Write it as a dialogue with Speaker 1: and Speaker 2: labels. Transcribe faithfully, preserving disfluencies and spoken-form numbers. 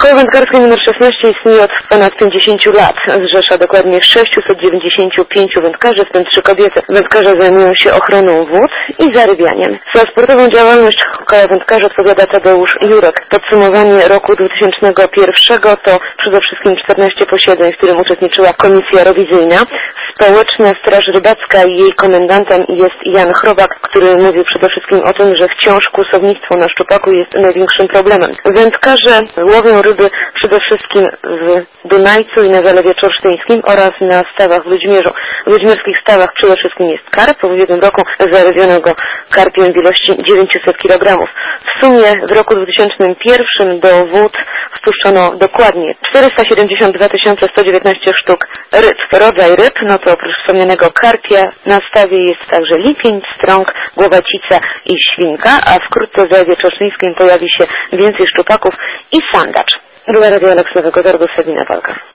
Speaker 1: Koło wędkarskie numer szesnaście istnieje od ponad pięćdziesięciu lat. Zrzesza dokładnie sześciuset dziewięćdziesięciu pięciu wędkarzy, w tym trzy kobiety. Wędkarze zajmują się ochroną wód i zarybianiem. Za sportową działalność koła wędkarzy odpowiada Tadeusz Jurek. Podsumowanie roku dwutysięcznego pierwszego to przede wszystkim czternaście posiedzeń, w którym uczestniczyła komisja rewizyjna. Społeczna Straż Rybacka i jej komendantem jest Jan Chrobak, który mówił przede wszystkim o tym, że wciąż kłusownictwo na szczupaku jest największym problemem. Wędkarze łowią ryby przede wszystkim w Dunajcu i na Zalewie Czorsztyńskim oraz na stawach w Ludźmierzu. W ludźmierskich stawach przede wszystkim jest karp. W ubiegłym roku zarybiono go karpiem w ilości dziewięćset kilogramów. W sumie w roku dwutysięcznym pierwszym do wód wpuszczono dokładnie czterysta siedemdziesiąt dwa tysiące sto dziewiętnaście sztuk ryb. Rodzaj ryb, no to oprócz wspomnianego karpia na stawie jest także lipień, strąg, głowacica i świnka, a wkrótce w Zalewie Czorsztyńskim pojawi się więcej szczupaków i sandacz. Była Radio Aleksandra Godardo, Sabina Walka.